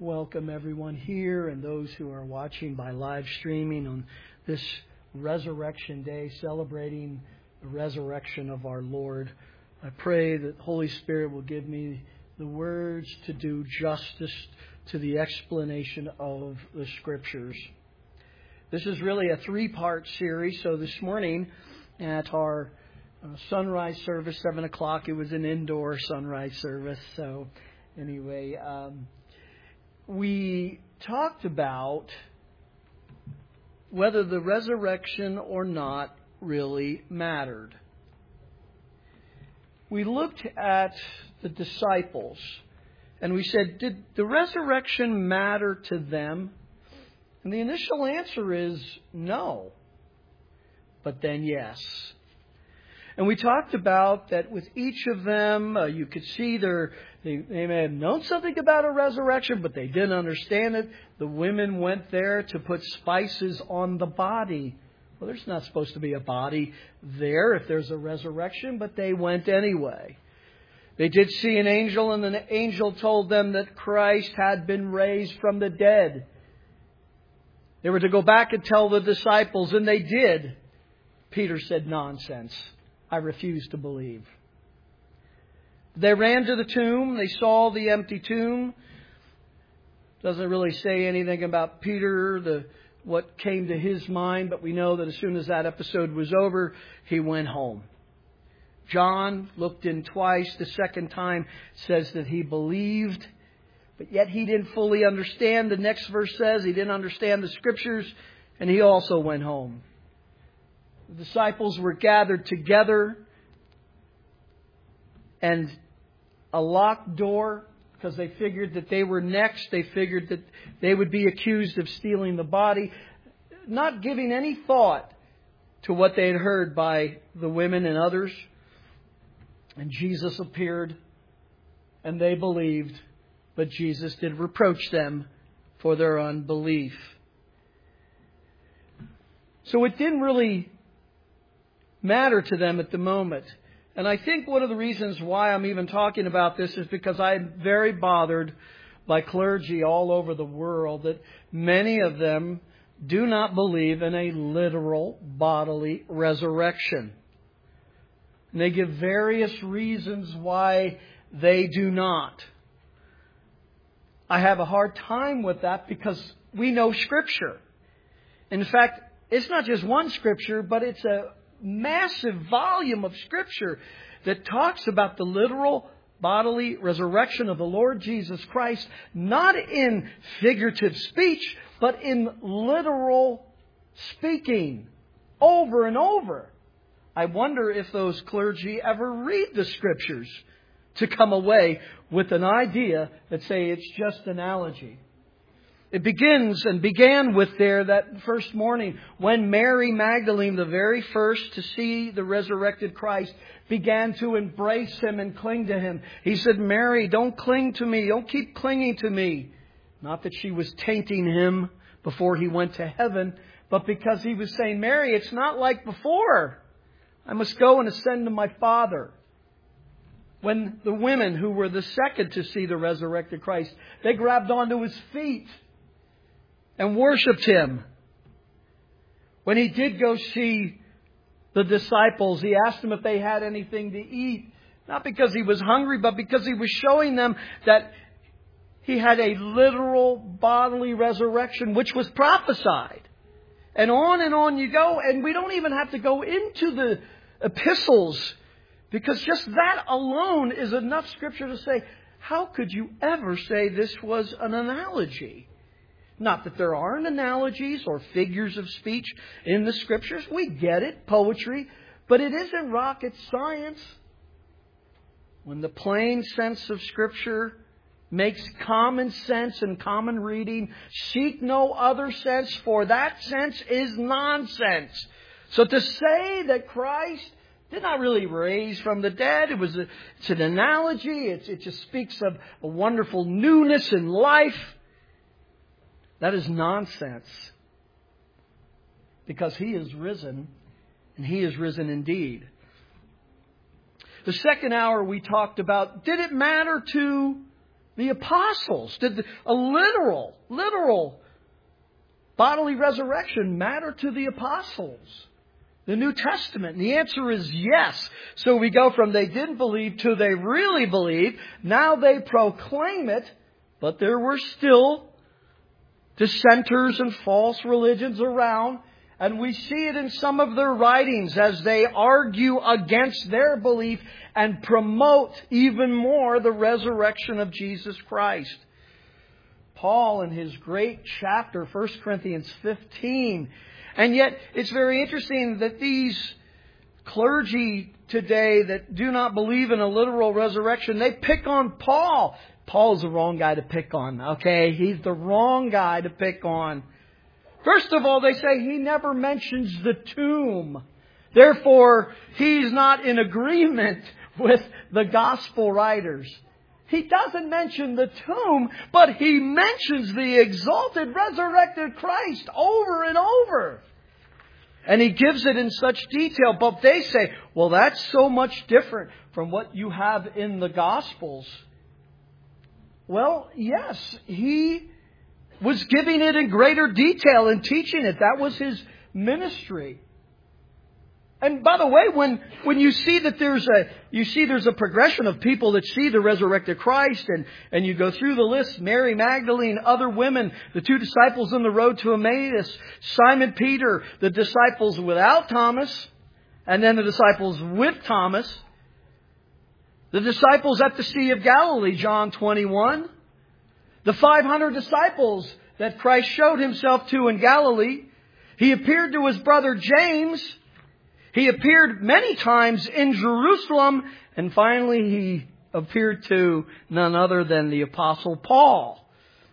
welcome everyone here and those who are watching by live streaming on this Resurrection Day, celebrating the resurrection of our Lord. I pray that the Holy Spirit will give me the words to do justice to the explanation of the Scriptures. This is really a three-part series. So this morning at our sunrise service, 7 o'clock, it was an indoor sunrise service. So anyway, we talked about whether the resurrection or not really mattered. We looked at the disciples and we said, did the resurrection matter to them? And the initial answer is no, but then yes. And we talked about that with each of them, you could see they may have known something about a resurrection, but they didn't understand it. The women went there to put spices on the body. Well, there's not supposed to be a body there if there's a resurrection, but they went anyway. They did see an angel, and the angel told them that Christ had been raised from the dead. They were to go back and tell the disciples, and they did. Peter said, "Nonsense. I refuse to believe." They ran to the tomb. They saw the empty tomb. Doesn't really say anything about Peter, what came to his mind, but we know that as soon as that episode was over, he went home. John looked in twice. The second time says that he believed, but yet he didn't fully understand. The next verse says he didn't understand the Scriptures, and he also went home. The disciples were gathered together, and a locked door, because they figured that they were next. They figured that they would be accused of stealing the body, not giving any thought to what they had heard by the women and others. And Jesus appeared, and they believed, but Jesus did reproach them for their unbelief. So it didn't really matter to them at the moment. And I think one of the reasons why I'm even talking about this is because I'm very bothered by clergy all over the world that many of them do not believe in a literal bodily resurrection. And they give various reasons why they do not. I have a hard time with that because we know Scripture. In fact, it's not just one Scripture, but it's a massive volume of Scripture that talks about the literal bodily resurrection of the Lord Jesus Christ, not in figurative speech, but in literal speaking over and over. I wonder if those clergy ever read the Scriptures to come away with an idea that say it's just analogy. It began with that first morning when Mary Magdalene, the very first to see the resurrected Christ, began to embrace Him and cling to Him. He said, "Mary, don't cling to me. Don't keep clinging to me." Not that she was tainting Him before He went to heaven, but because He was saying, "Mary, it's not like before. I must go and ascend to my Father." When the women who were the second to see the resurrected Christ, they grabbed onto His feet and worshipped Him. When He did go see the disciples, He asked them if they had anything to eat. Not because He was hungry, but because He was showing them that He had a literal bodily resurrection, which was prophesied. And on you go. And we don't even have to go into the epistles, because just that alone is enough Scripture to say, how could you ever say this was an analogy? Not that there aren't analogies or figures of speech in the Scriptures. We get it, poetry. But it isn't rocket science. When the plain sense of Scripture makes common sense and common reading, seek no other sense, for that sense is nonsense. So to say that Christ did not really raise from the dead, it's an analogy. It just speaks of a wonderful newness in life. That is nonsense. Because He is risen, and He is risen indeed. The second hour we talked about, did it matter to The apostles. Did a literal bodily resurrection matter to the apostles? The New Testament? And the answer is yes. So we go from they didn't believe to they really believe. Now they proclaim it, but there were still dissenters and false religions around. And we see it in some of their writings as they argue against their belief and promote even more the resurrection of Jesus Christ. Paul in his great chapter, 1 Corinthians 15. And yet it's very interesting that these clergy today that do not believe in a literal resurrection, they pick on Paul. Paul's the wrong guy to pick on, okay? He's the wrong guy to pick on. First of all, they say he never mentions the tomb. Therefore, he's not in agreement with the gospel writers. He doesn't mention the tomb, but he mentions the exalted, resurrected Christ over and over. And he gives it in such detail. But they say, well, that's so much different from what you have in the Gospels. Well, yes, he was giving it in greater detail and teaching it. That was his ministry. And by the way, when you see that there's a progression of people that see the resurrected Christ, and you go through the list, Mary Magdalene, other women, the 2 disciples on the road to Emmaus, Simon Peter, the disciples without Thomas, and then the disciples with Thomas, the disciples at the Sea of Galilee, John 21, the 500 disciples that Christ showed Himself to in Galilee. He appeared to His brother James. He appeared many times in Jerusalem. And finally, He appeared to none other than the Apostle Paul.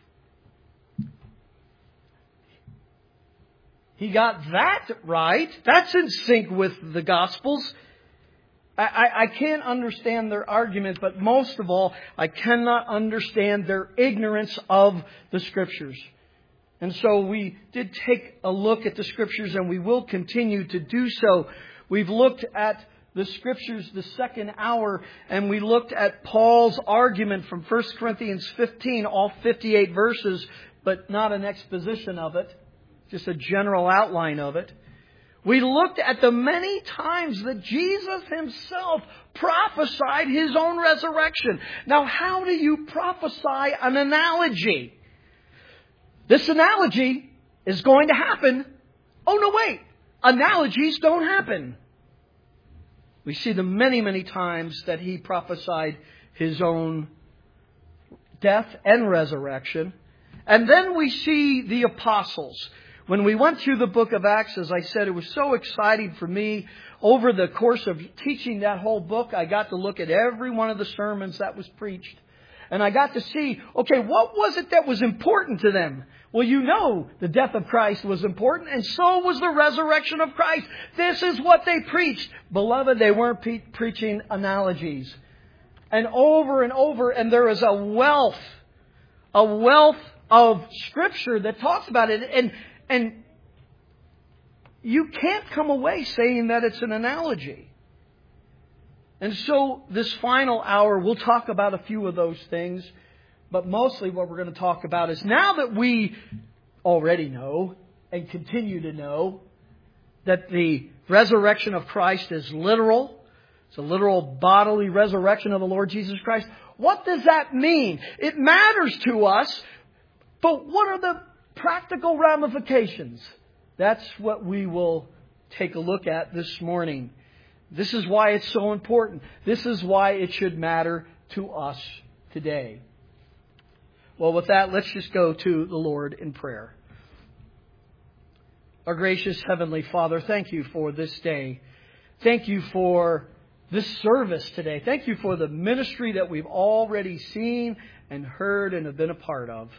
He got that right. That's in sync with the Gospels. I can't understand their argument, but most of all, I cannot understand their ignorance of the Scriptures. And so we did take a look at the Scriptures, and we will continue to do so. We've looked at the Scriptures the second hour, and we looked at Paul's argument from 1 Corinthians 15, all 58 verses, but not an exposition of it, just a general outline of it. We looked at the many times that Jesus Himself prophesied His own resurrection. Now, how do you prophesy an analogy? This analogy is going to happen. Oh, no, wait. Analogies don't happen. We see the many, many times that He prophesied His own death and resurrection. And then we see the apostles. When we went through the book of Acts, as I said, it was so exciting for me. Over the course of teaching that whole book, I got to look at every one of the sermons that was preached. And I got to see, okay, what was it that was important to them? Well, you know the death of Christ was important, and so was the resurrection of Christ. This is what they preached. Beloved, they weren't preaching analogies. And over, and there is a wealth of Scripture that talks about it. And you can't come away saying that it's an analogy. And so this final hour, we'll talk about a few of those things. But mostly what we're going to talk about is now that we already know and continue to know that the resurrection of Christ is literal. It's a literal bodily resurrection of the Lord Jesus Christ. What does that mean? It matters to us. But what are the practical ramifications? That's what we will take a look at this morning. This is why it's so important. This is why it should matter to us today. Well, with that, let's just go to the Lord in prayer. Our gracious Heavenly Father, thank You for this day. Thank You for this service today. Thank You for the ministry that we've already seen and heard and have been a part of.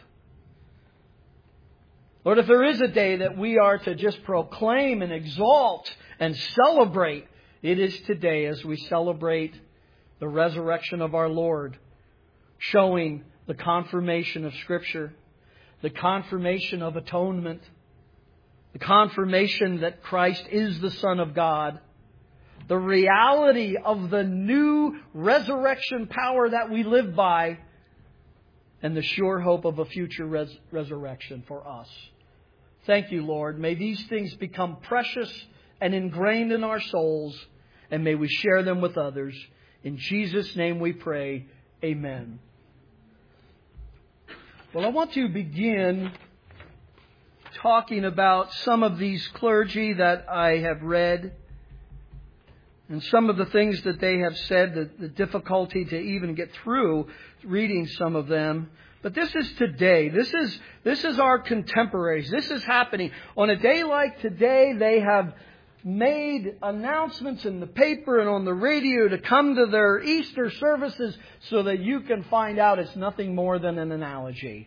Lord, if there is a day that we are to just proclaim and exalt and celebrate, it is today as we celebrate the resurrection of our Lord, showing the confirmation of Scripture, the confirmation of atonement, the confirmation that Christ is the Son of God, the reality of the new resurrection power that we live by, and the sure hope of a future resurrection for us. Thank you, Lord. May these things become precious and ingrained in our souls, and may we share them with others. In Jesus' name we pray. Amen. Well, I want to begin talking about some of these clergy that I have read and some of the things that they have said, the difficulty to even get through reading some of them. But this is today. This is our contemporaries. This is happening. On a day like today, they have made announcements in the paper and on the radio to come to their Easter services so that you can find out it's nothing more than an analogy.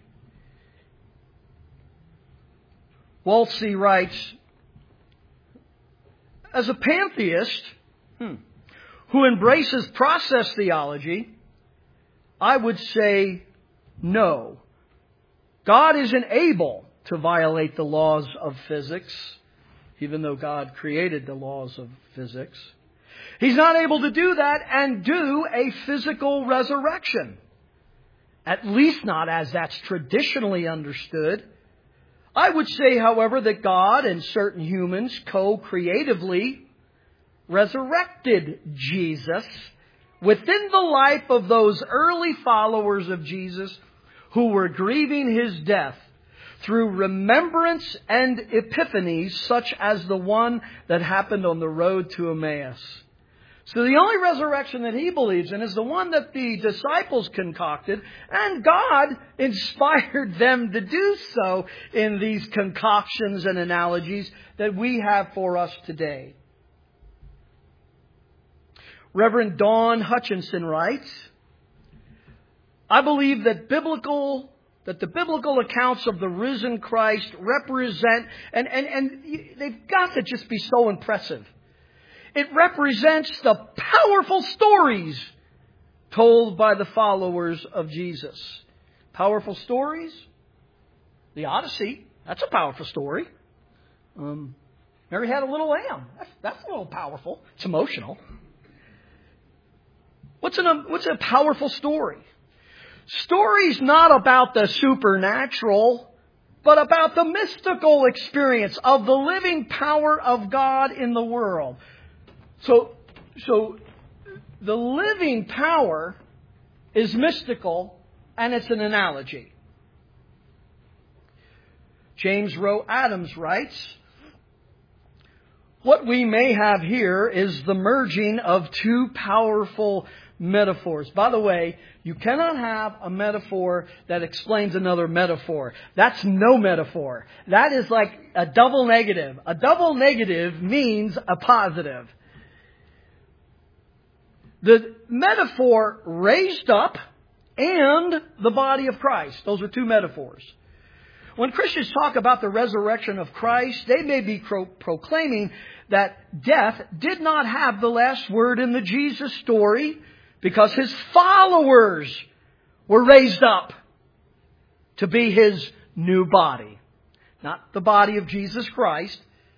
Wolsey writes, as a pantheist who embraces process theology, I would say no. God isn't able to violate the laws of physics, even though God created the laws of physics. He's not able to do that and do a physical resurrection. At least not as that's traditionally understood. I would say, however, that God and certain humans co-creatively resurrected Jesus within the life of those early followers of Jesus who were grieving His death through remembrance and epiphanies such as the one that happened on the road to Emmaus. So the only resurrection that he believes in is the one that the disciples concocted, and God inspired them to do so in these concoctions and analogies that we have for us today. Reverend Don Hutchinson writes, I believe that the biblical accounts of the risen Christ represent, and they've got to just be so impressive. It represents the powerful stories told by the followers of Jesus. Powerful stories? The Odyssey, that's a powerful story. Mary had a little lamb. That's a little powerful. It's emotional. What's a powerful story? Story's not about the supernatural, but about the mystical experience of the living power of God in the world. So the living power is mystical, and it's an analogy. James Rowe Adams writes, what we may have here is the merging of two powerful metaphors. By the way, you cannot have a metaphor that explains another metaphor. That's no metaphor. That is like a double negative. A double negative means a positive. The metaphor raised up and the body of Christ. Those are two metaphors. When Christians talk about the resurrection of Christ, they may be proclaiming that death did not have the last word in the Jesus story because His followers were raised up to be His new body. Not the body of Jesus Christ.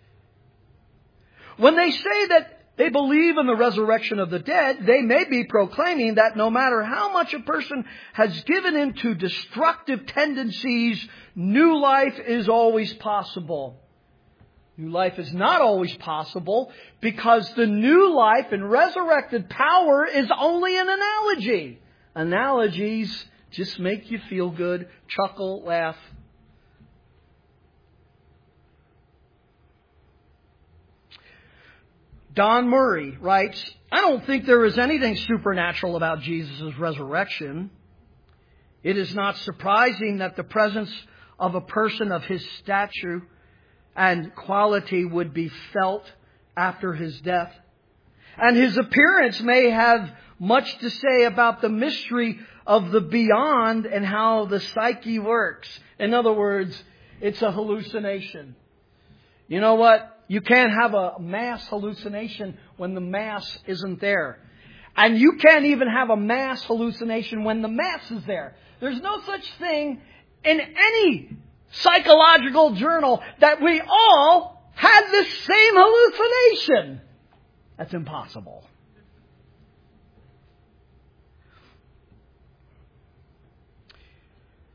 When they say that they believe in the resurrection of the dead, they may be proclaiming that no matter how much a person has given into destructive tendencies, new life is always possible. New life is not always possible because the new life and resurrected power is only an analogy. Analogies just make you feel good, chuckle, laugh. Don Murray writes, I don't think there is anything supernatural about Jesus' resurrection. It is not surprising that the presence of a person of His stature and quality would be felt after His death. And His appearance may have much to say about the mystery of the beyond and how the psyche works. In other words, it's a hallucination. You know what? You can't have a mass hallucination when the mass isn't there. And you can't even have a mass hallucination when the mass is there. There's no such thing in any psychological journal that we all had the same hallucination. That's impossible.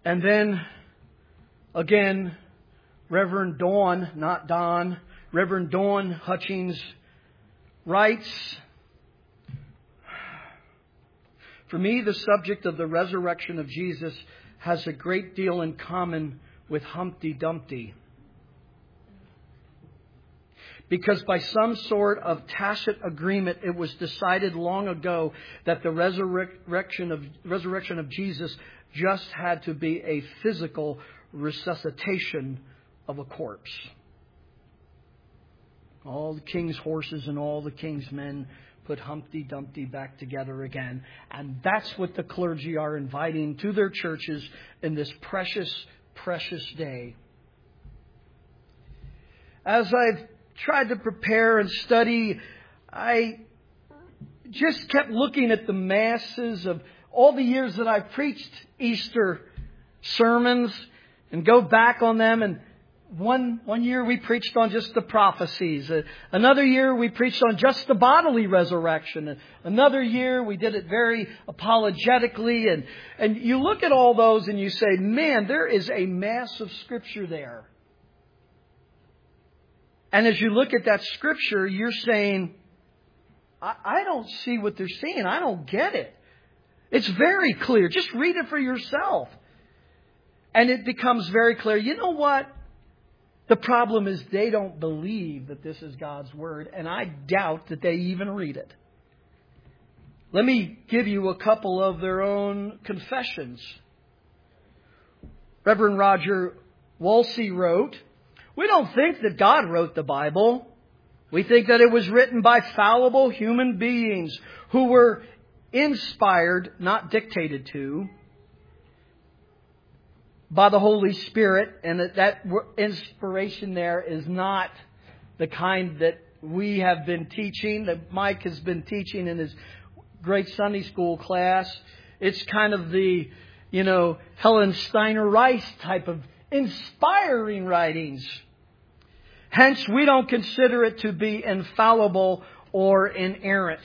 And then, again, Reverend Dawn, not Don, Reverend Dawn Hutchings writes, "For me, the subject of the resurrection of Jesus has a great deal in common with Humpty Dumpty. Because by some sort of tacit agreement, it was decided long ago that the resurrection of Jesus just had to be a physical resuscitation of a corpse. All the king's horses and all the king's men put Humpty Dumpty back together again." And that's what the clergy are inviting to their churches in this precious, precious day. As I've tried to prepare and study, I just kept looking at the masses of all the years that I've preached Easter sermons and go back on them. And one year we preached on just the prophecies. Another year we preached on just the bodily resurrection. Another year we did it very apologetically. And you look at all those and you say, man, there is a mass of Scripture there. And as you look at that Scripture, you're saying, I don't see what they're saying. I don't get it. It's very clear. Just read it for yourself. And it becomes very clear. You know what? The problem is they don't believe that this is God's Word. And I doubt that they even read it. Let me give you a couple of their own confessions. Reverend Roger Wolsey wrote, "We don't think that God wrote the Bible. We think that it was written by fallible human beings who were inspired, not dictated to, by the Holy Spirit." And that inspiration there is not the kind that we have been teaching, that Mike has been teaching in his great Sunday school class. It's kind of the, Helen Steiner Rice type of inspiring writings. Hence, we don't consider it to be infallible or inerrant.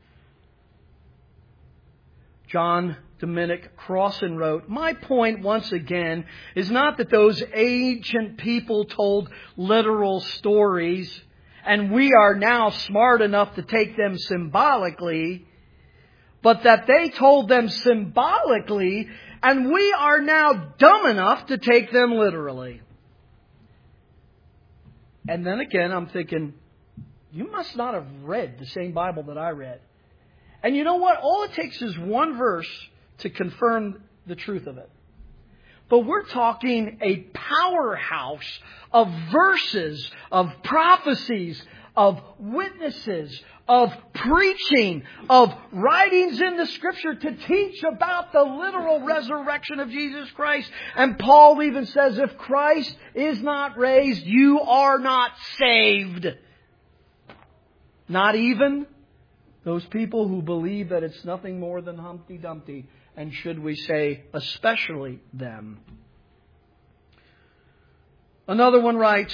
John Dominic Crossan wrote, "My point, once again, is not that those ancient people told literal stories, and we are now smart enough to take them symbolically, but that they told them symbolically, and we are now dumb enough to take them literally." And then again, I'm thinking, you must not have read the same Bible that I read. And you know what? All it takes is one verse to confirm the truth of it. But we're talking a powerhouse of verses, of prophecies, of witnesses, of preaching, of writings in the Scripture to teach about the literal resurrection of Jesus Christ. And Paul even says, if Christ is not raised, you are not saved. Not even those people who believe that it's nothing more than Humpty Dumpty. And should we say, especially them. Another one writes,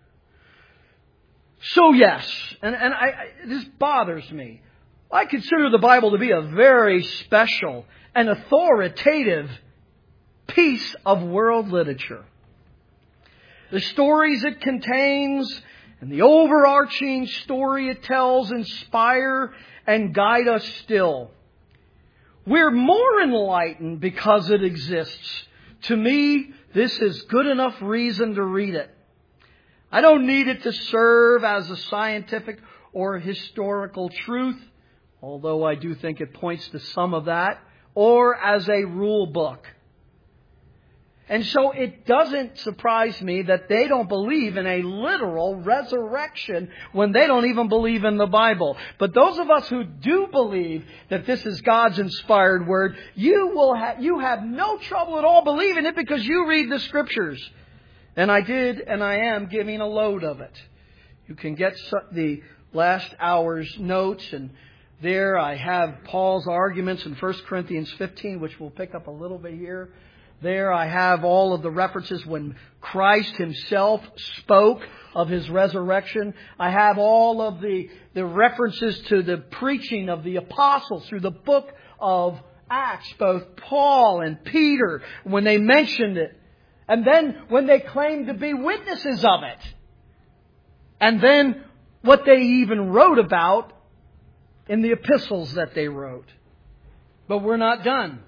"So yes," and this bothers me. I consider the Bible to be a very special and authoritative piece of world literature. The stories it contains and the overarching story it tells inspire and guide us still. We're more enlightened because it exists. To me, this is good enough reason to read it. I don't need it to serve as a scientific or historical truth, although I do think it points to some of that, or as a rule book. And so it doesn't surprise me that they don't believe in a literal resurrection when they don't even believe in the Bible. But those of us who do believe that this is God's inspired Word, you have no trouble at all believing it because you read the Scriptures. And I did, and I am giving a load of it. You can get the last hour's notes, and there I have Paul's arguments in 1 Corinthians 15, which we'll pick up a little bit here. There I have all of the references when Christ Himself spoke of His resurrection. I have all of the references to the preaching of the apostles through the book of Acts, both Paul and Peter, when they mentioned it. And then when they claimed to be witnesses of it. And then what they even wrote about in the epistles that they wrote. But we're not done.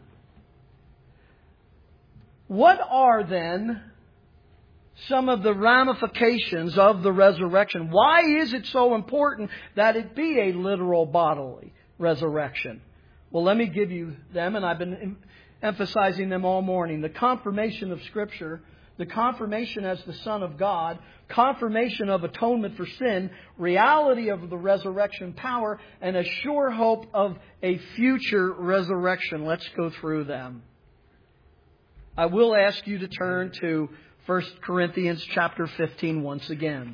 What are then some of the ramifications of the resurrection? Why is it so important that it be a literal bodily resurrection? Well, let me give you them, and I've been emphasizing them all morning. The confirmation of Scripture, the confirmation as the Son of God, confirmation of atonement for sin, reality of the resurrection power, and a sure hope of a future resurrection. Let's go through them. I will ask you to turn to 1 Corinthians chapter 15 once again.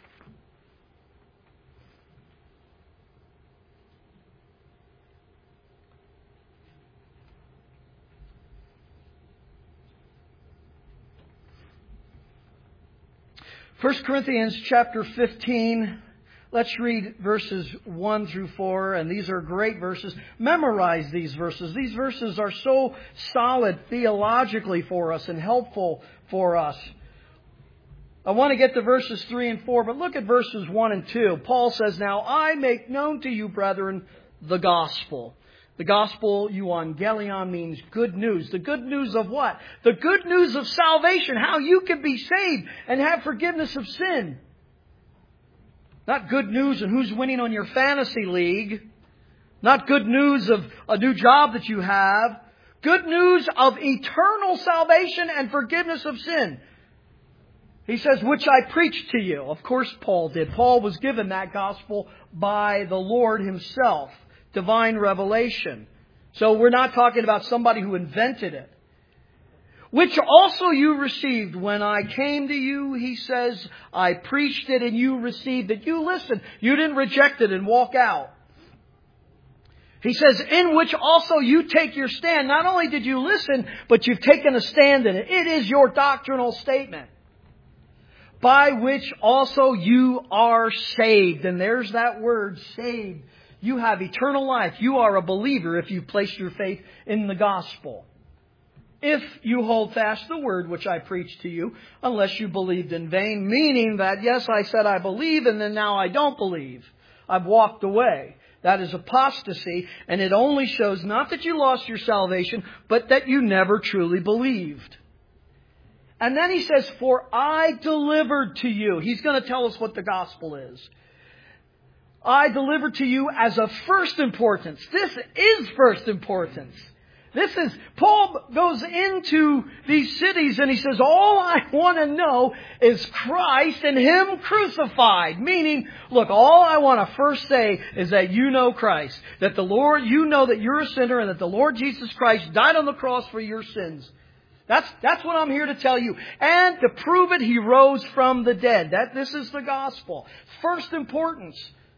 First Corinthians chapter 15, let's read verses 1 through 4, and these are great verses. Memorize these verses. These verses are so solid theologically for us and helpful for us. I want to get to verses 3 and 4, but look at verses 1 and 2. Paul says, "Now I make known to you, brethren, the gospel." The gospel, euangelion, means good news. The good news of what? The good news of salvation. How you can be saved and have forgiveness of sin. Not good news of who's winning on your fantasy league. Not good news of a new job that you have. Good news of eternal salvation and forgiveness of sin. He says, which I preached to you. Of course Paul did. Paul was given that gospel by the Lord Himself. Divine revelation. So we're not talking about somebody who invented it. Which also you received when I came to you, he says, I preached it and you received it. You listened. You didn't reject it and walk out. He says, in which also you take your stand. Not only did you listen, but you've taken a stand in it. It is your doctrinal statement. By which also you are saved. And there's that word, saved. You have eternal life. You are a believer if you place your faith in the gospel. If you hold fast the word which I preached to you, unless you believed in vain. Meaning that, yes, I said I believe and then now I don't believe. I've walked away. That is apostasy. And it only shows not that you lost your salvation, but that you never truly believed. And then he says, for I delivered to you. He's going to tell us what the gospel is. I delivered to you as of first importance. This is first importance. Paul goes into these cities and he says, all I want to know is Christ and Him crucified. Meaning, look, all I want to first say is that you know Christ. That the Lord, you know that you're a sinner and that the Lord Jesus Christ died on the cross for your sins. That's what I'm here to tell you. And to prove it, He rose from the dead. This is the gospel. First importance.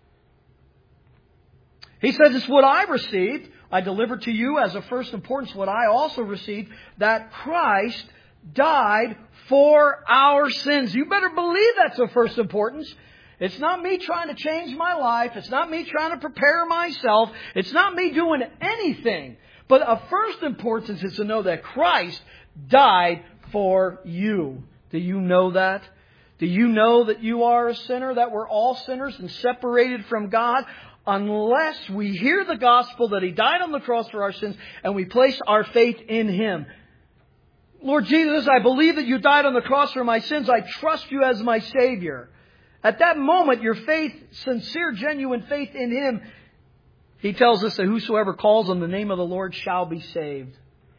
He says, it's what I received. I delivered to you as of first importance what I also received, that Christ died for our sins. You better believe that's of first importance. It's not me trying to change my life. It's not me trying to prepare myself. It's not me doing anything. But of first importance is to know that Christ died for you. Do you know that? Do you know that you are a sinner, that we're all sinners and separated from God? Unless we hear the gospel that He died on the cross for our sins and we place our faith in Him. Lord Jesus, I believe that you died on the cross for my sins. I trust you as my Savior. At that moment, your faith, sincere, genuine faith in Him, He tells us that whosoever calls on the name of the Lord shall be saved.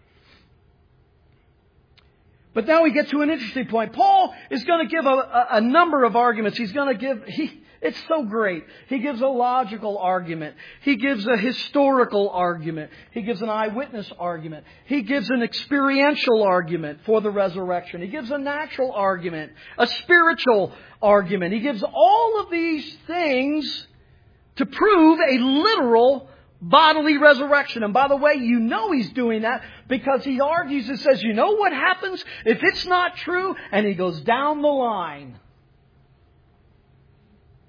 But now we get to an interesting point. Paul is going to give a number of arguments. It's so great. He gives a logical argument. He gives a historical argument. He gives an eyewitness argument. He gives an experiential argument for the resurrection. He gives a natural argument, a spiritual argument. He gives all of these things to prove a literal bodily resurrection. And by the way, you know he's doing that because he argues and says, you know what happens if it's not true? And he goes down the line.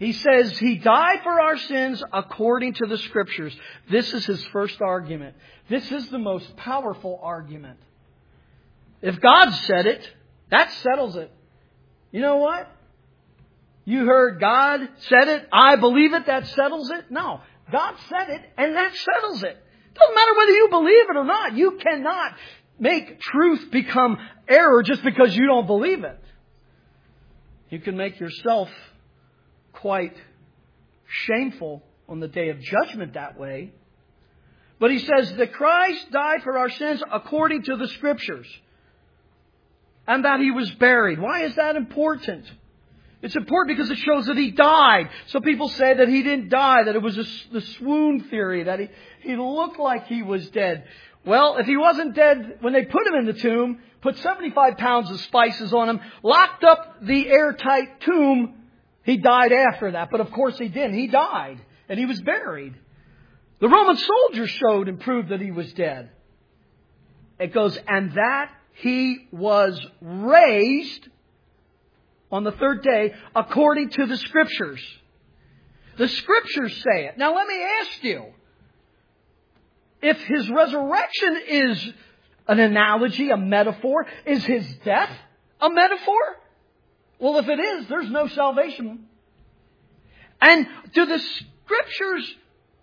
He says He died for our sins according to the Scriptures. This is his first argument. This is the most powerful argument. If God said it, that settles it. You know what? You heard God said it, I believe it, that settles it? No. God said it, and that settles it. Doesn't matter whether you believe it or not. You cannot make truth become error just because you don't believe it. You can make yourself quite shameful on the day of judgment that way. But he says that Christ died for our sins according to the Scriptures. And that He was buried. Why is that important? It's important because it shows that He died. So people say that He didn't die, that it was the swoon theory, that he looked like He was dead. Well, if He wasn't dead when they put Him in the tomb, put 75 pounds of spices on Him, locked up the airtight tomb, He died after that. But of course He didn't. He died. And He was buried. The Roman soldiers showed and proved that He was dead. It goes, and that He was raised on the third day according to the Scriptures. The Scriptures say it. Now let me ask you, if His resurrection is an analogy, a metaphor, is His death a metaphor? Well, if it is, there's no salvation. And do the Scriptures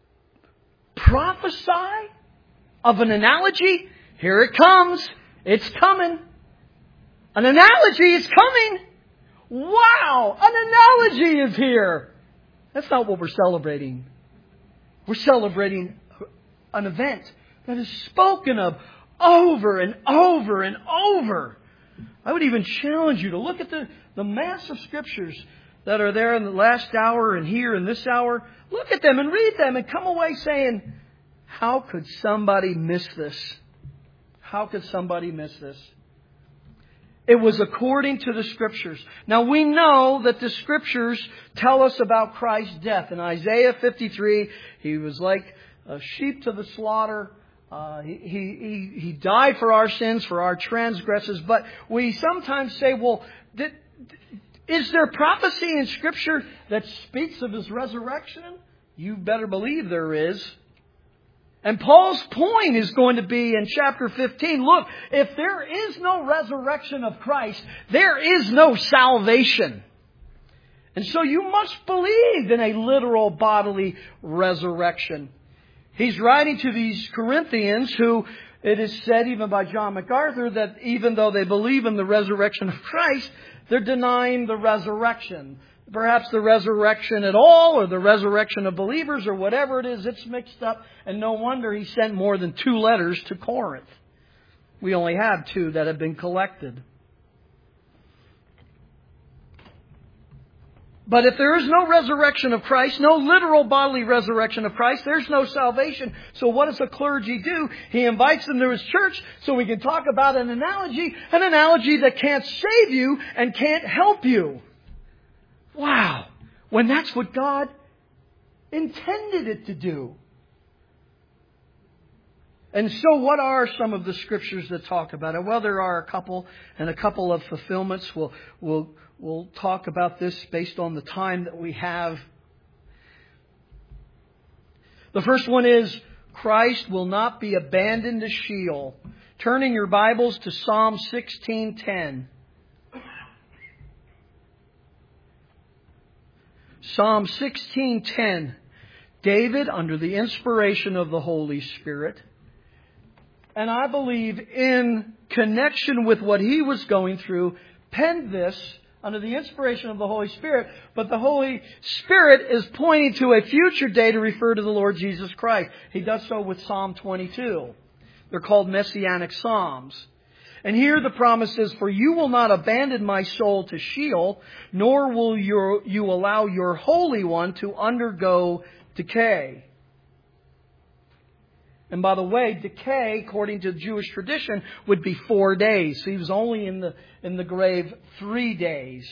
prophesy of an analogy? Here it comes. It's coming. An analogy is coming. Wow! An analogy is here. That's not what we're celebrating. We're celebrating an event that is spoken of over and over and over. I would even challenge you to look at the mass of Scriptures that are there in the last hour and here in this hour. Look at them and read them and come away saying, how could somebody miss this? How could somebody miss this? It was according to the Scriptures. Now we know that the Scriptures tell us about Christ's death. In Isaiah 53, He was like a sheep to the slaughter. He died for our sins, for our transgressions. But we sometimes say, well, is there prophecy in Scripture that speaks of His resurrection? You better believe there is. And Paul's point is going to be in chapter 15, look, if there is no resurrection of Christ, there is no salvation. And so you must believe in a literal bodily resurrection. He's writing to these Corinthians who, it is said even by John MacArthur, that even though they believe in the resurrection of Christ, they're denying the resurrection. Perhaps the resurrection at all, or the resurrection of believers, or whatever it is, it's mixed up. And no wonder he sent more than 2 letters to Corinth. We only have 2 that have been collected. But if there is no resurrection of Christ, no literal bodily resurrection of Christ, there's no salvation. So what does the clergy do? He invites them to his church so we can talk about an analogy that can't save you and can't help you. Wow. When that's what God intended it to do. And so what are some of the Scriptures that talk about it? Well, there are a couple of fulfillments. We'll talk about this based on the time that we have. The first one is, Christ will not be abandoned to Sheol. Turn in your Bibles to Psalm 16:10. Psalm 16:10. David, under the inspiration of the Holy Spirit, and I believe in connection with what he was going through, penned this under the inspiration of the Holy Spirit. But the Holy Spirit is pointing to a future day to refer to the Lord Jesus Christ. He does so with Psalm 22. They're called Messianic Psalms. And here the promise is, for you will not abandon my soul to Sheol, nor will you allow your Holy One to undergo decay. And by the way, decay, according to Jewish tradition, would be 4 days. So he was only in the grave 3 days.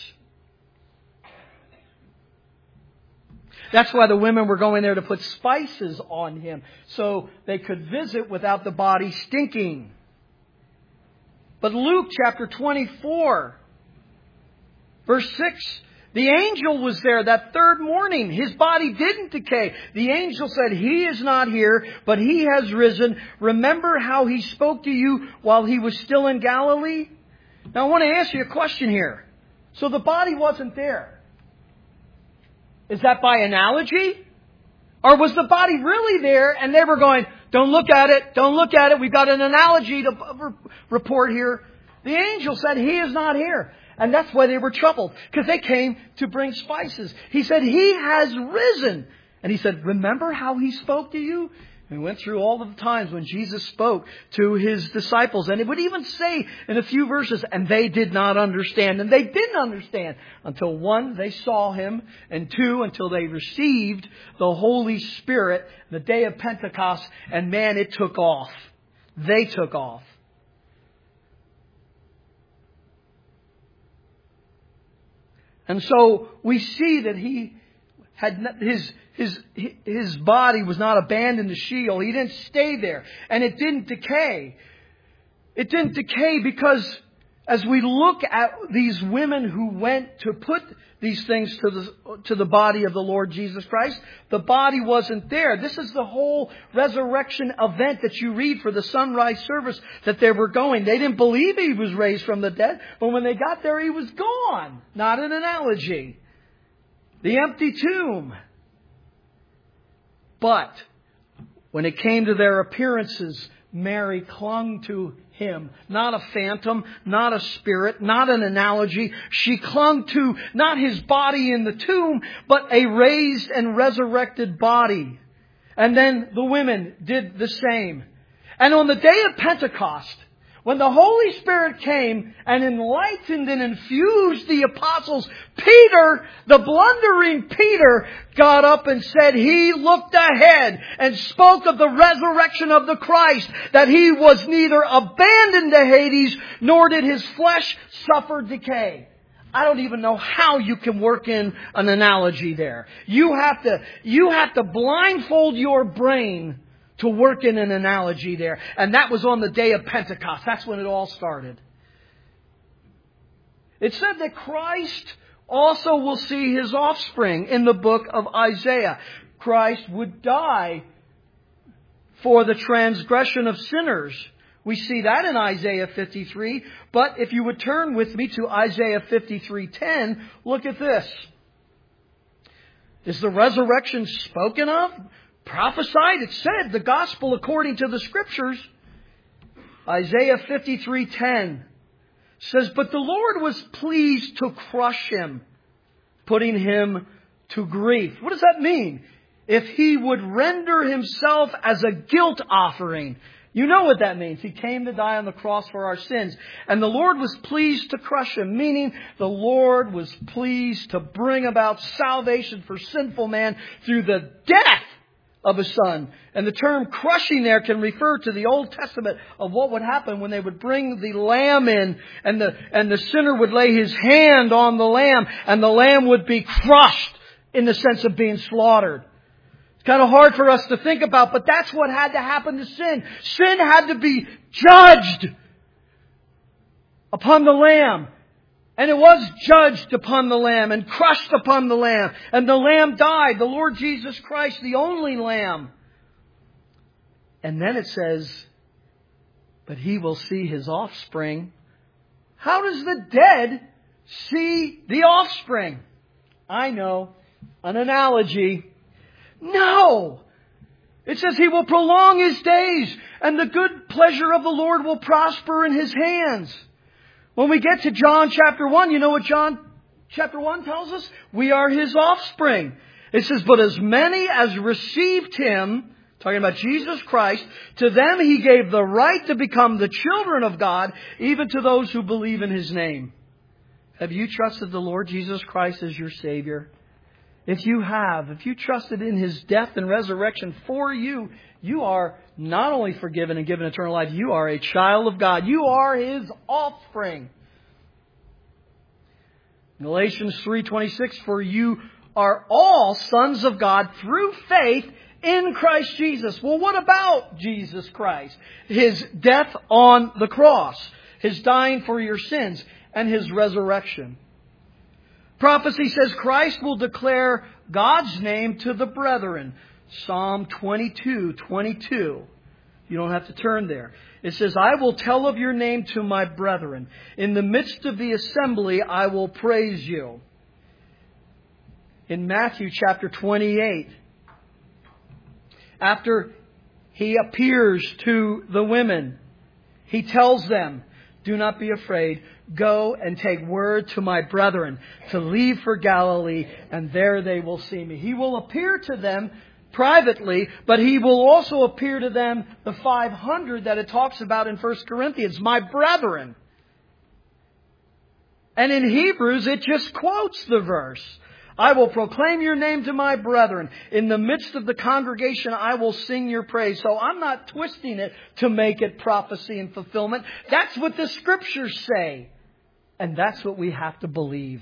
That's why the women were going there to put spices on him, so they could visit without the body stinking. But Luke chapter 24, verse 6, The angel was there that third morning. His body didn't decay. The angel said, He is not here, but He has risen. Remember how He spoke to you while He was still in Galilee? Now I want to ask you a question here. So the body wasn't there. Is that by analogy? Or was the body really there and they were going, don't look at it, don't look at it, we've got an analogy to report here. The angel said, He is not here. And that's why they were troubled, because they came to bring spices. He said, He has risen. And He said, remember how He spoke to you? And we went through all of the times when Jesus spoke to His disciples. And it would even say in a few verses, and they did not understand. And they didn't understand until one, they saw Him, and two, until they received the Holy Spirit, the day of Pentecost. And man, it took off. They took off. And so we see that He had his body was not abandoned to Sheol. He didn't stay there. And it didn't decay. It didn't decay because as we look at these women who went to put these things to the body of the Lord Jesus Christ, the body wasn't there. This is the whole resurrection event that you read for the sunrise service that they were going. They didn't believe He was raised from the dead, but when they got there, He was gone. Not an analogy. The empty tomb. But when it came to their appearances, Mary clung to Him. Not a phantom, not a spirit, not an analogy. She clung to not His body in the tomb, but a raised and resurrected body. And then the women did the same. And on the day of Pentecost, when the Holy Spirit came and enlightened and infused the apostles, Peter, the blundering Peter, got up and said he looked ahead and spoke of the resurrection of the Christ, that He was neither abandoned to Hades, nor did His flesh suffer decay. I don't even know how you can work in an analogy there. You have to blindfold your brain to work in an analogy there. And that was on the day of Pentecost. That's when it all started. It said that Christ also will see His offspring in the book of Isaiah. Christ would die for the transgression of sinners. We see that in Isaiah 53. But if you would turn with me to Isaiah 53:10, look at this. Is the resurrection spoken of? Prophesied, it said, the gospel according to the Scriptures. Isaiah 53:10 says, but the Lord was pleased to crush Him, putting Him to grief. What does that mean? If He would render Himself as a guilt offering. You know what that means. He came to die on the cross for our sins. And the Lord was pleased to crush Him, meaning the Lord was pleased to bring about salvation for sinful man through the death of His Son. And the term crushing there can refer to the Old Testament of what would happen when they would bring the lamb in, and the sinner would lay his hand on the lamb, and the lamb would be crushed in the sense of being slaughtered. It's kind of hard for us to think about, but that's what had to happen to sin. Sin had to be judged upon the lamb. And it was judged upon the Lamb and crushed upon the Lamb. And the Lamb died, the Lord Jesus Christ, the only Lamb. And then it says, but He will see His offspring. How does the dead see the offspring? I know, an analogy. No! It says He will prolong His days, and the good pleasure of the Lord will prosper in His hands. When we get to John chapter 1, you know what John chapter 1 tells us? We are His offspring. It says, but as many as received Him, talking about Jesus Christ, to them He gave the right to become the children of God, even to those who believe in His name. Have you trusted the Lord Jesus Christ as your Savior? If you have, if you trusted in His death and resurrection for you, you are not only forgiven and given eternal life, you are a child of God. You are His offspring. Galatians 3:26, for you are all sons of God through faith in Christ Jesus. Well, what about Jesus Christ? His death on the cross, His dying for your sins, and His resurrection. Prophecy says Christ will declare God's name to the brethren. Psalm 22:22. You don't have to turn there. It says, I will tell of your name to my brethren. In the midst of the assembly, I will praise you. In Matthew chapter 28, after He appears to the women, He tells them, do not be afraid. Go and take word to my brethren to leave for Galilee, and there they will see me. He will appear to them privately, but He will also appear to them, the 500 that it talks about in 1 Corinthians, my brethren. And in Hebrews, it just quotes the verse. I will proclaim your name to my brethren. In the midst of the congregation, I will sing your praise. So I'm not twisting it to make it prophecy and fulfillment. That's what the Scriptures say. And that's what we have to believe.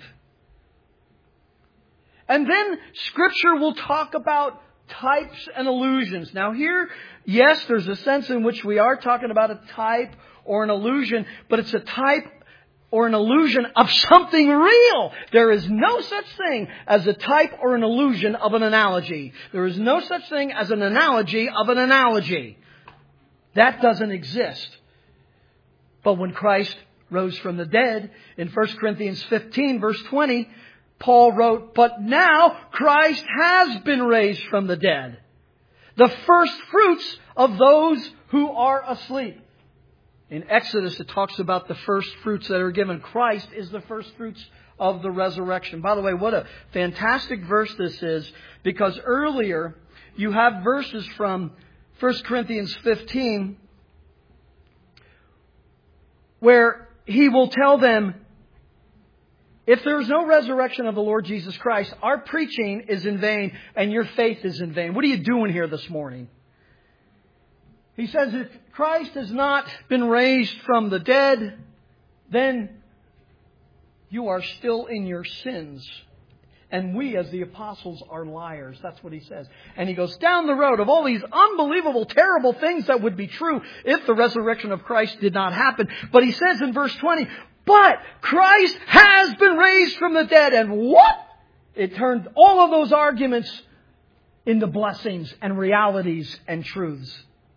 And then Scripture will talk about types and illusions. Now here, yes, there's a sense in which we are talking about a type or an illusion, but it's a type or an illusion of something real. There is no such thing as a type or an illusion of an analogy. There is no such thing as an analogy of an analogy. That doesn't exist. But when Christ rose from the dead, in 1 Corinthians 15, verse 20, Paul wrote, but now Christ has been raised from the dead, the first fruits of those who are asleep. In Exodus, it talks about the first fruits that are given. Christ is the first fruits of the resurrection. By the way, what a fantastic verse this is, because earlier you have verses from 1 Corinthians 15 where he will tell them, if there is no resurrection of the Lord Jesus Christ, our preaching is in vain and your faith is in vain. What are you doing here this morning? He says, if Christ has not been raised from the dead, then you are still in your sins. And we, as the apostles, are liars. That's what he says. And he goes down the road of all these unbelievable, terrible things that would be true if the resurrection of Christ did not happen. But he says in verse 20, but Christ has been raised from the dead. And what? It turned all of those arguments into blessings and realities and truths.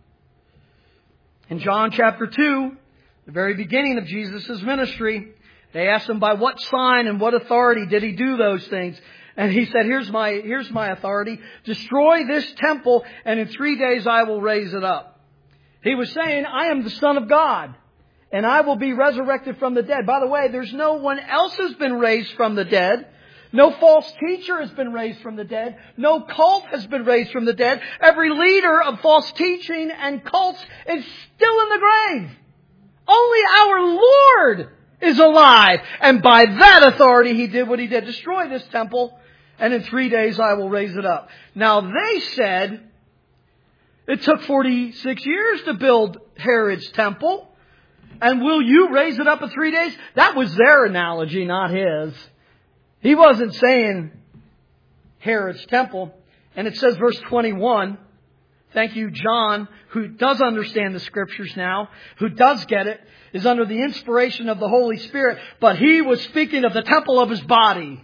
In John chapter 2, the very beginning of Jesus' ministry, they asked him by what sign and what authority did he do those things. And he said, here's my authority. Destroy this temple and in 3 days I will raise it up. He was saying, I am the Son of God and I will be resurrected from the dead. By the way, there's no one else who's been raised from the dead. No false teacher has been raised from the dead. No cult has been raised from the dead. Every leader of false teaching and cults is still in the grave. Only our Lord is alive. And by that authority, He did what He did. Destroy this temple, and in 3 days I will raise it up. Now they said, it took 46 years to build Herod's temple. And will you raise it up in 3 days? That was their analogy, not his. He wasn't saying Herod's temple. And it says, verse 21, thank you, John, who does understand the Scriptures now, who does get it, is under the inspiration of the Holy Spirit. But he was speaking of the temple of his body.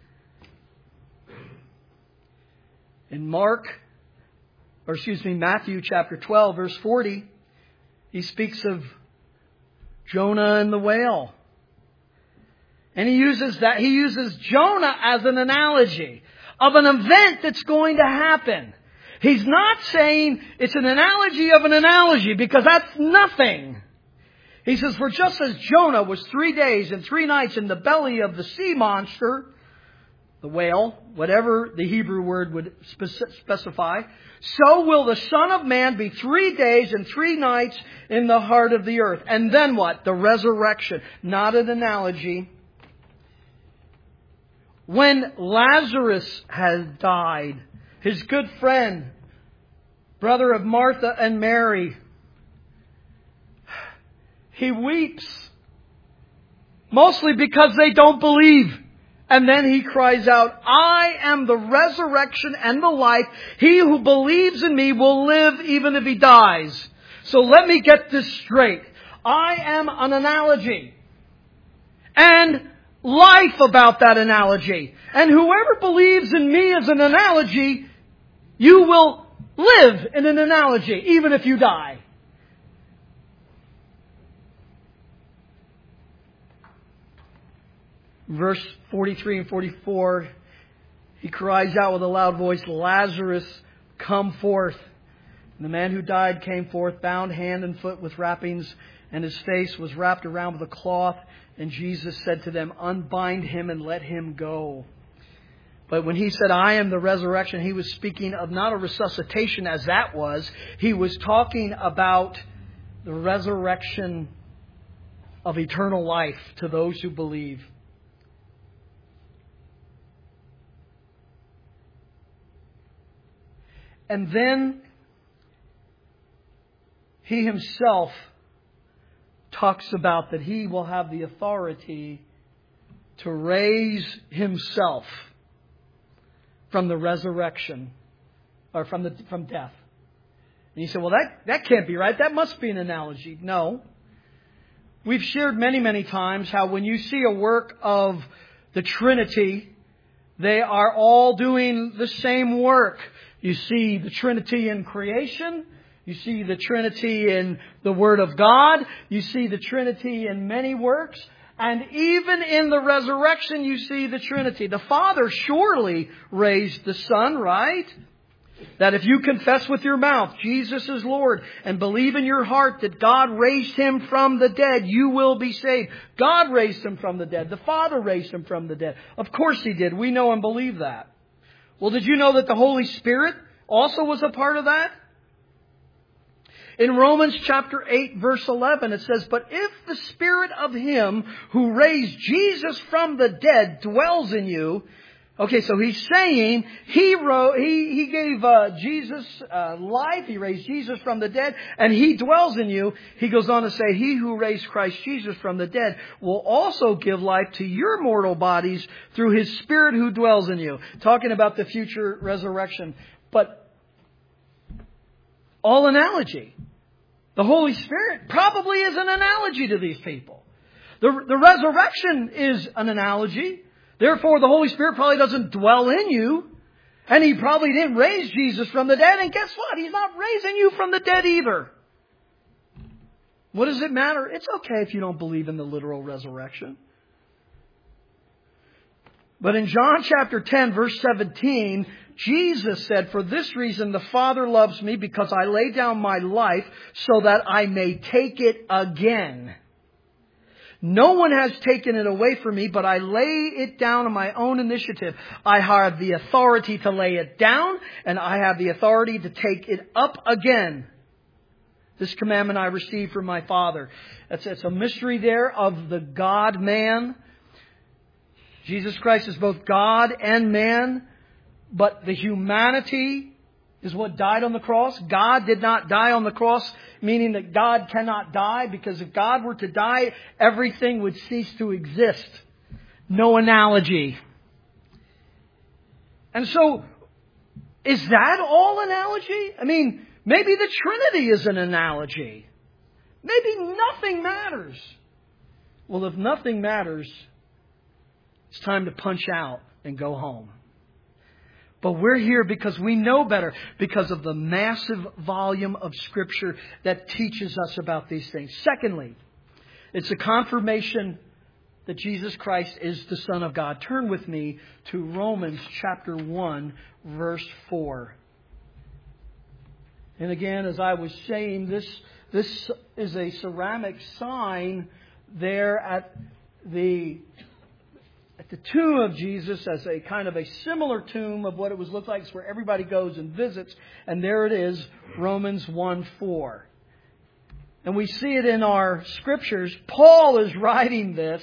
In Matthew chapter 12, verse 40, he speaks of Jonah and the whale. And he uses Jonah as an analogy of an event that's going to happen. He's not saying it's an analogy of an analogy, because that's nothing. He says, for just as Jonah was 3 days and 3 nights in the belly of the sea monster, the whale, whatever the Hebrew word would specify, so will the Son of Man be 3 days and 3 nights in the heart of the earth. And then what? The resurrection. Not an analogy. When Lazarus had died, his good friend, brother of Martha and Mary, he weeps. Mostly because they don't believe. And then he cries out, I am the resurrection and the life. He who believes in me will live even if he dies. So let me get this straight. I am an analogy. And life about that analogy. And whoever believes in me as an analogy, you will live in an analogy, even if you die. Verse 43 and 44, he cries out with a loud voice, Lazarus, come forth. And the man who died came forth, bound hand and foot with wrappings, and his face was wrapped around with a cloth. And Jesus said to them, unbind him and let him go. But when he said, I am the resurrection, he was speaking of not a resuscitation as that was. He was talking about the resurrection of eternal life to those who believe. And then he himself talks about that he will have the authority to raise himself from the resurrection, or from death. And you say, well, that can't be right. That must be an analogy. No. We've shared many, many times how when you see a work of the Trinity, they are all doing the same work. You see the Trinity in creation. You see the Trinity in the Word of God. You see the Trinity in many works. And even in the resurrection, you see the Trinity. The Father surely raised the Son, right? That if you confess with your mouth Jesus is Lord and believe in your heart that God raised Him from the dead, you will be saved. God raised Him from the dead. The Father raised Him from the dead. Of course He did. We know and believe that. Well, did you know that the Holy Spirit also was a part of that? In Romans chapter 8, verse 11, it says, but if the Spirit of Him who raised Jesus from the dead dwells in you. Okay, so he's saying he gave Jesus life. He raised Jesus from the dead, and He dwells in you. He goes on to say, He who raised Christ Jesus from the dead will also give life to your mortal bodies through His Spirit who dwells in you. Talking about the future resurrection. But all analogy. The Holy Spirit probably is an analogy to these people. The resurrection is an analogy. Therefore, the Holy Spirit probably doesn't dwell in you. And He probably didn't raise Jesus from the dead. And guess what? He's not raising you from the dead either. What does it matter? It's okay if you don't believe in the literal resurrection. But in John chapter 10, verse 17, Jesus said, for this reason the Father loves me, because I lay down my life so that I may take it again. No one has taken it away from me, but I lay it down on my own initiative. I have the authority to lay it down, and I have the authority to take it up again. This commandment I received from my Father. It's a mystery there of the God-man. Jesus Christ is both God and man, but the humanity is what died on the cross. God did not die on the cross, meaning that God cannot die, because if God were to die, everything would cease to exist. No analogy. And so, is that all analogy? I mean, maybe the Trinity is an analogy. Maybe nothing matters. Well, if nothing matters, it's time to punch out and go home. But we're here because we know better, because of the massive volume of Scripture that teaches us about these things. Secondly, it's a confirmation that Jesus Christ is the Son of God. Turn with me to Romans chapter 1, verse 4. And again, as I was saying, this is a ceramic sign there at the tomb of Jesus, as a kind of a similar tomb of what it was looked like. It's where everybody goes and visits. And there it is, Romans 1:4. And we see it in our scriptures. Paul is writing this,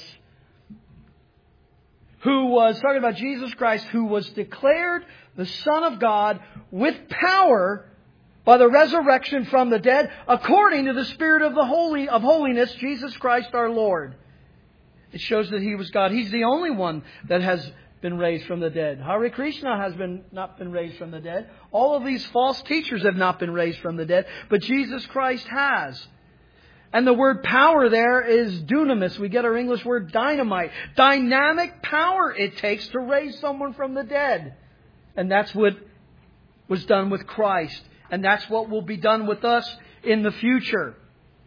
who was talking about Jesus Christ, who was declared the Son of God with power by the resurrection from the dead, according to the Spirit of holiness, Jesus Christ our Lord. It shows that He was God. He's the only one that has been raised from the dead. Hare Krishna has not been raised from the dead. All of these false teachers have not been raised from the dead. But Jesus Christ has. And the word power there is dunamis. We get our English word dynamite. Dynamic power it takes to raise someone from the dead. And that's what was done with Christ. And that's what will be done with us in the future.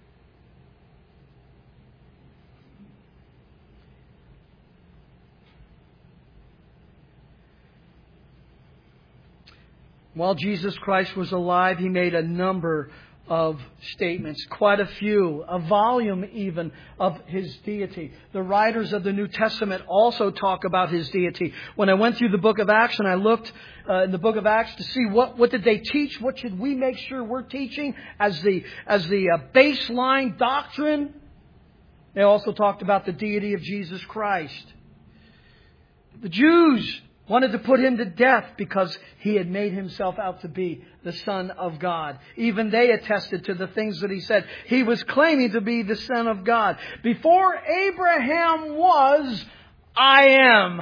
While Jesus Christ was alive, He made a number of statements, quite a few, a volume even of His deity. The writers of the New Testament also talk about His deity. When I went through the book of Acts and I looked in the book of Acts to see what did they teach, what should we make sure we're teaching as the baseline doctrine, they also talked about the deity of Jesus Christ. The Jews wanted to put Him to death because He had made Himself out to be the Son of God. Even they attested to the things that He said. He was claiming to be the Son of God. Before Abraham was, I am.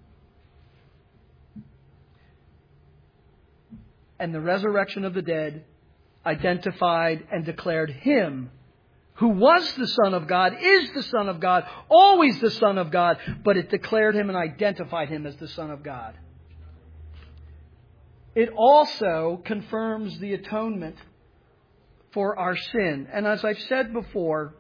And the resurrection of the dead identified and declared Him, who was the Son of God, is the Son of God, always the Son of God, but it declared Him and identified Him as the Son of God. It also confirms the atonement for our sin. And as I've said before,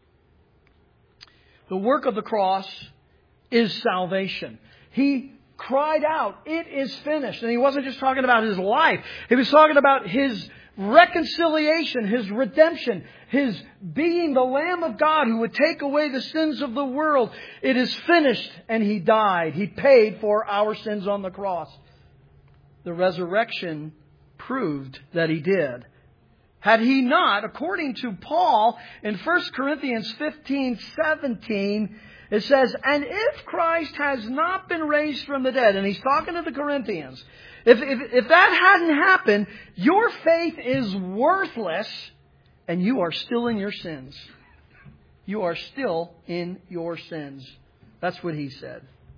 the work of the cross is salvation. He cried out, "It is finished." And He wasn't just talking about His life. He was talking about His reconciliation, His redemption, His being the Lamb of God who would take away the sins of the world. It is finished, and He died. He paid for our sins on the cross. The resurrection proved that He did. Had He not, according to Paul in 1 Corinthians 15:17, it says, "And if Christ has not been raised from the dead," and he's talking to the Corinthians, if that hadn't happened, your faith is worthless and you are still in your sins. You are still in your sins. That's what he said.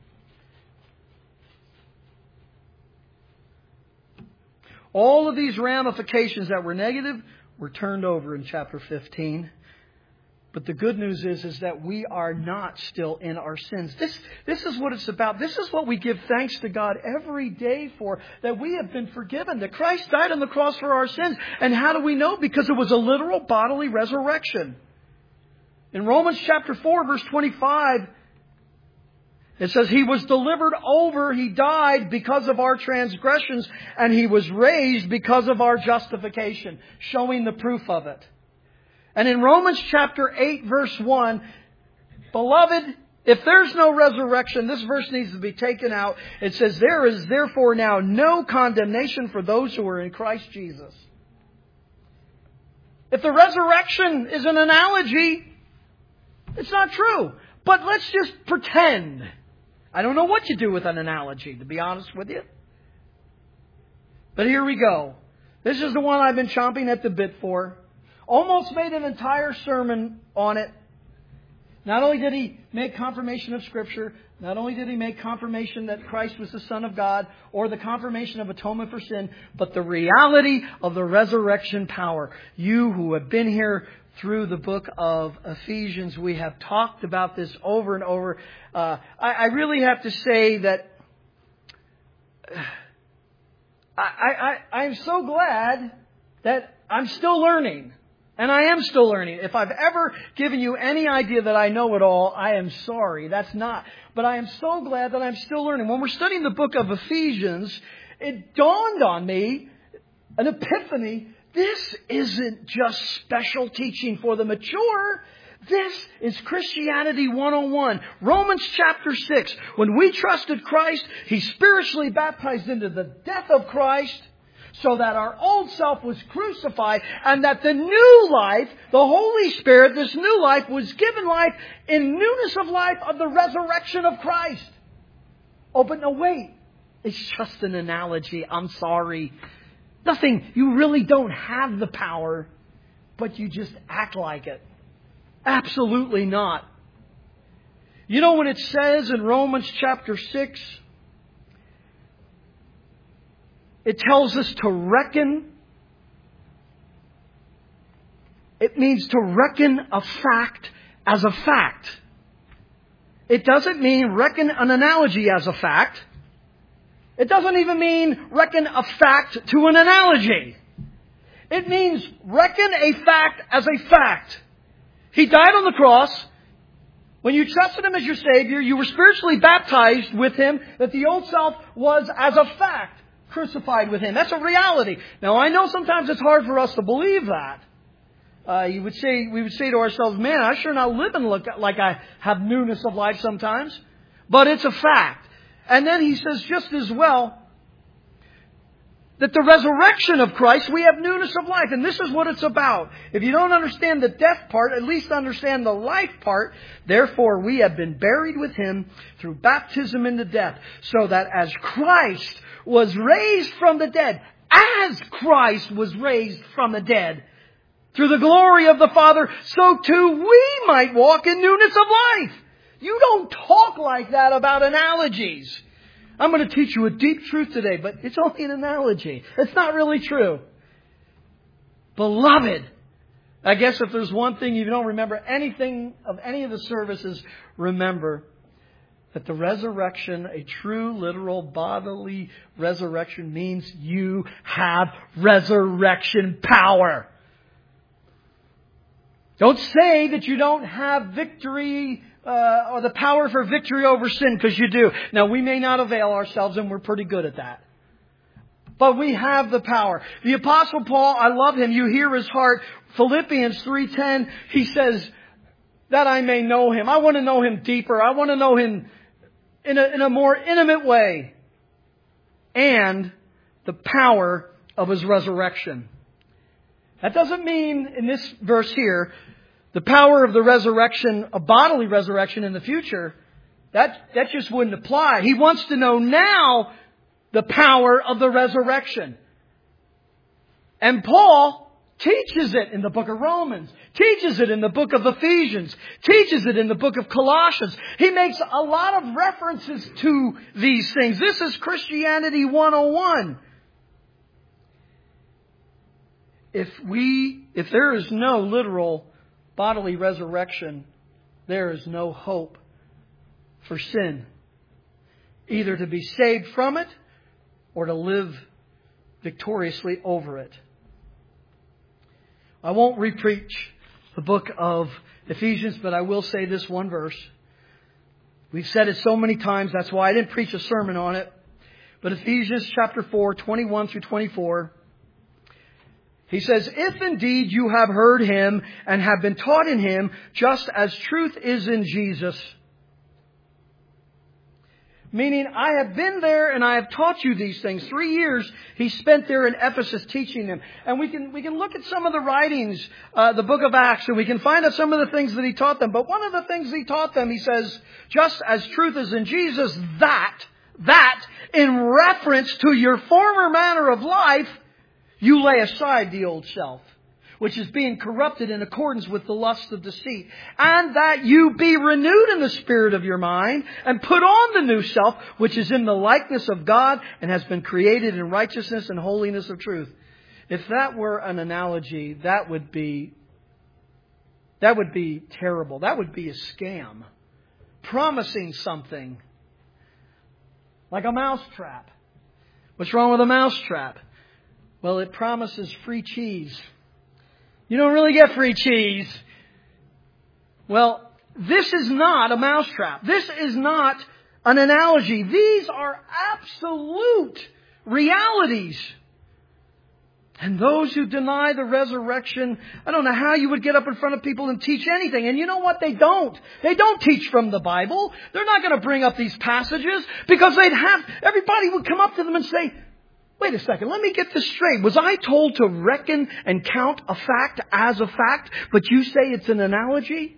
All of these ramifications that were negative were turned over in chapter 15. But the good news is that we are not still in our sins. This is what it's about. This is what we give thanks to God every day for, that we have been forgiven, that Christ died on the cross for our sins. And how do we know? Because it was a literal bodily resurrection. In Romans chapter 4, verse 25, it says, He was delivered over, He died because of our transgressions, and He was raised because of our justification, showing the proof of it. And in Romans chapter 8, verse 1, beloved, if there's no resurrection, this verse needs to be taken out. It says, there is therefore now no condemnation for those who are in Christ Jesus. If the resurrection is an analogy, it's not true. But let's just pretend. I don't know what you do with an analogy, to be honest with you. But here we go. This is the one I've been chomping at the bit for. Almost made an entire sermon on it. Not only did he make confirmation of Scripture, not only did he make confirmation that Christ was the Son of God, or the confirmation of atonement for sin, but the reality of the resurrection power. You who have been here through the book of Ephesians, we have talked about this over and over. I really have to say that I'm so glad that I'm still learning. And I am still learning. If I've ever given you any idea that I know it all, I am sorry. That's not. But I am so glad that I'm still learning. When we're studying the book of Ephesians, it dawned on me, an epiphany, this isn't just special teaching for the mature. This is Christianity 101. Romans chapter 6. When we trusted Christ, He spiritually baptized into the death of Christ, so that our old self was crucified, and that the new life, the Holy Spirit, this new life, was given life in newness of life of the resurrection of Christ. Oh, but no, wait. It's just an analogy. I'm sorry. Nothing. You really don't have the power, but you just act like it. Absolutely not. You know what it says in Romans chapter 6? It tells us to reckon It means to reckon a fact as a fact. It doesn't mean reckon an analogy as a fact. It doesn't even mean reckon a fact to an analogy. It means reckon a fact as a fact. He died on the cross. When you trusted Him as your Savior, you were spiritually baptized with Him, that the old self was, as a fact, crucified with Him. That's a reality. Now, I know sometimes it's hard for us to believe that. We would say to ourselves, man, I sure not living like I have newness of life sometimes. But it's a fact. And then he says just as well, that the resurrection of Christ, we have newness of life. And this is what it's about. If you don't understand the death part, at least understand the life part. Therefore, we have been buried with Him through baptism into death, so that as Christ was raised from the dead, as Christ was raised from the dead, through the glory of the Father, so too we might walk in newness of life. You don't talk like that about analogies. I'm going to teach you a deep truth today, but it's only an analogy. It's not really true. Beloved, I guess if there's one thing you don't remember anything of any of the services, remember that the resurrection, a true, literal, bodily resurrection, means you have resurrection power. Don't say that you don't have victory or the power for victory over sin, because you do. Now, we may not avail ourselves, and we're pretty good at that. But we have the power. The Apostle Paul, I love him. You hear his heart. Philippians 3:10, he says, that I may know Him. I want to know Him deeper. I want to know Him in a more intimate way. And the power of His resurrection. That doesn't mean, in this verse here, the power of the resurrection, a bodily resurrection in the future. That just wouldn't apply. He wants to know now the power of the resurrection. And Paul teaches it in the book of Romans, teaches it in the book of Ephesians, teaches it in the book of Colossians. He makes a lot of references to these things. This is Christianity 101. If there is no literal bodily resurrection, there is no hope for sin. Either to be saved from it or to live victoriously over it. I won't repreach the book of Ephesians, but I will say this one verse. We've said it so many times, that's why I didn't preach a sermon on it. But Ephesians chapter 4, 21 through 24. He says, if indeed you have heard Him and have been taught in Him, just as truth is in Jesus. Meaning, I have been there and I have taught you these things. 3 years he spent there in Ephesus teaching them. And we can look at some of the writings, the book of Acts, and we can find out some of the things that he taught them. But one of the things he taught them, he says, just as truth is in Jesus, that in reference to your former manner of life, you lay aside the old self, which is being corrupted in accordance with the lust of deceit, and that you be renewed in the spirit of your mind, and put on the new self, which is in the likeness of God, and has been created in righteousness and holiness of truth. If that were an analogy, that would be terrible. That would be a scam. Promising something like a mousetrap. What's wrong with a mousetrap? Well, it promises free cheese. You don't really get free cheese. Well, this is not a mousetrap. This is not an analogy. These are absolute realities. And those who deny the resurrection, I don't know how you would get up in front of people and teach anything. And you know what? They don't. They don't teach from the Bible. They're not going to bring up these passages because everybody would come up to them and say, wait a second, let me get this straight. Was I told to reckon and count a fact as a fact, but you say it's an analogy?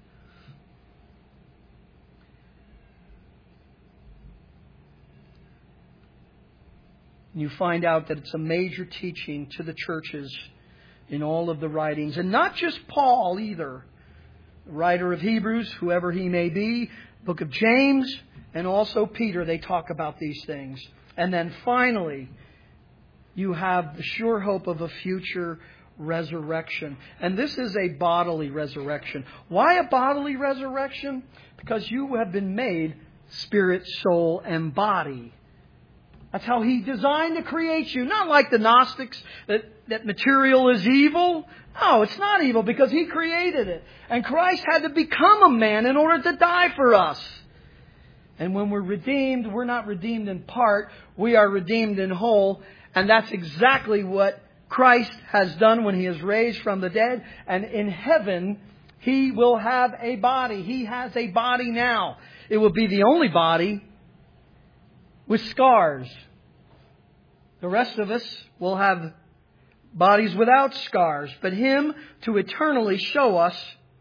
You find out that it's a major teaching to the churches in all of the writings. And not just Paul either. The writer of Hebrews, whoever he may be, book of James, and also Peter, they talk about these things. And then finally, you have the sure hope of a future resurrection. And this is a bodily resurrection. Why a bodily resurrection? Because you have been made spirit, soul, and body. That's how He designed to create you. Not like the Gnostics, that material is evil. No, it's not evil because He created it. And Christ had to become a man in order to die for us. And when we're redeemed, we're not redeemed in part. We are redeemed in whole. And that's exactly what Christ has done when He is raised from the dead. And in heaven, He will have a body. He has a body now. It will be the only body with scars. The rest of us will have bodies without scars. But Him to eternally show us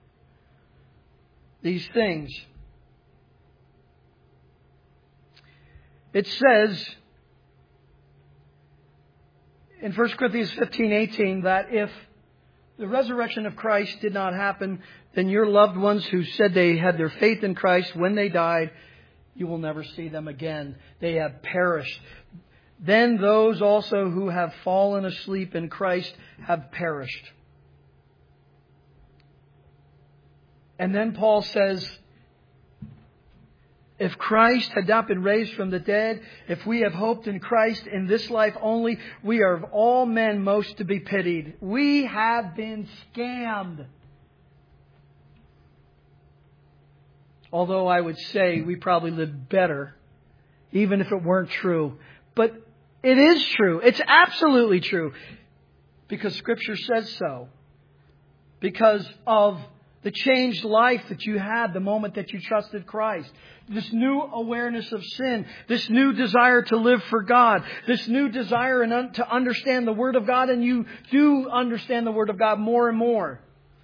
these things. It says in 1 Corinthians 15:18 that if the resurrection of Christ did not happen, then your loved ones who said they had their faith in Christ when they died, you will never see them again. They have perished. Then those also who have fallen asleep in Christ have perished. And then Paul says, if Christ had not been raised from the dead, if we have hoped in Christ in this life only, we are of all men most to be pitied. We have been scammed. Although I would say we probably lived better, even if it weren't true. But it is true. It's absolutely true. Because Scripture says so. Because of the changed life that you had the moment that you trusted Christ. This new awareness of sin. This new desire to live for God. This new desire to understand the Word of God. And you do understand the Word of God more and more.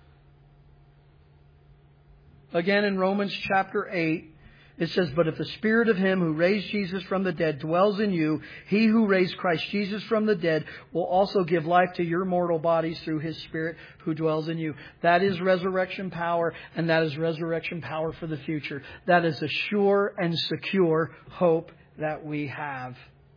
Again, in Romans chapter 8, it says, but if the Spirit of Him who raised Jesus from the dead dwells in you, He who raised Christ Jesus from the dead will also give life to your mortal bodies through His Spirit who dwells in you. That is resurrection power, and that is resurrection power for the future. That is a sure and secure hope that we have.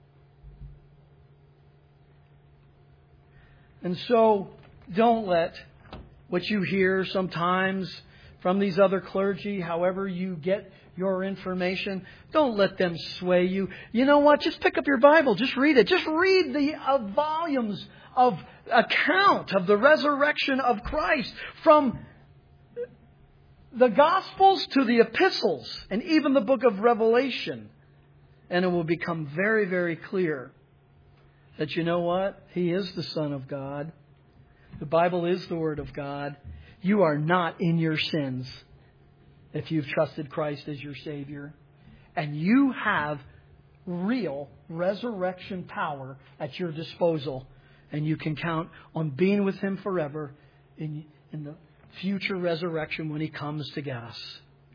And so, don't let what you hear sometimes from these other clergy, however you get your information, don't let them sway you. You know what? Just pick up your Bible. Just read it. Just read the volumes of account of the resurrection of Christ from the Gospels to the epistles and even the book of Revelation. And it will become very, very clear that you know what? He is the Son of God. The Bible is the Word of God. You are not in your sins if you've trusted Christ as your Savior. And you have real resurrection power at your disposal. And you can count on being with Him forever in the future resurrection when He comes to get us.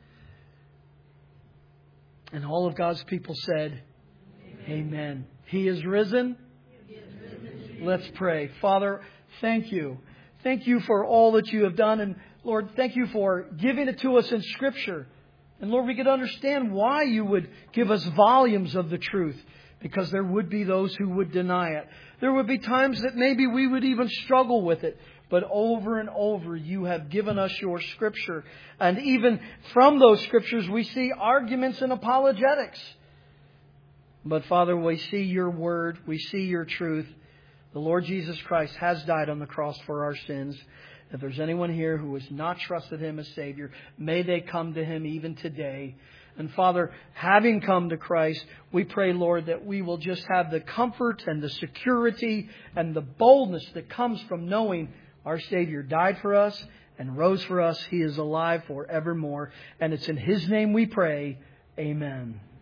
And all of God's people said, Amen. He is risen. Let's pray. Father, thank you. Thank you for all that you have done. And Lord, thank you for giving it to us in Scripture. And Lord, we could understand why you would give us volumes of the truth. Because there would be those who would deny it. There would be times that maybe we would even struggle with it. But over and over, you have given us your Scripture. And even from those Scriptures, we see arguments and apologetics. But Father, we see your Word. We see your truth. The Lord Jesus Christ has died on the cross for our sins. If there's anyone here who has not trusted Him as Savior, may they come to Him even today. And Father, having come to Christ, we pray, Lord, that we will just have the comfort and the security and the boldness that comes from knowing our Savior died for us and rose for us. He is alive forevermore. And it's in His name we pray. Amen.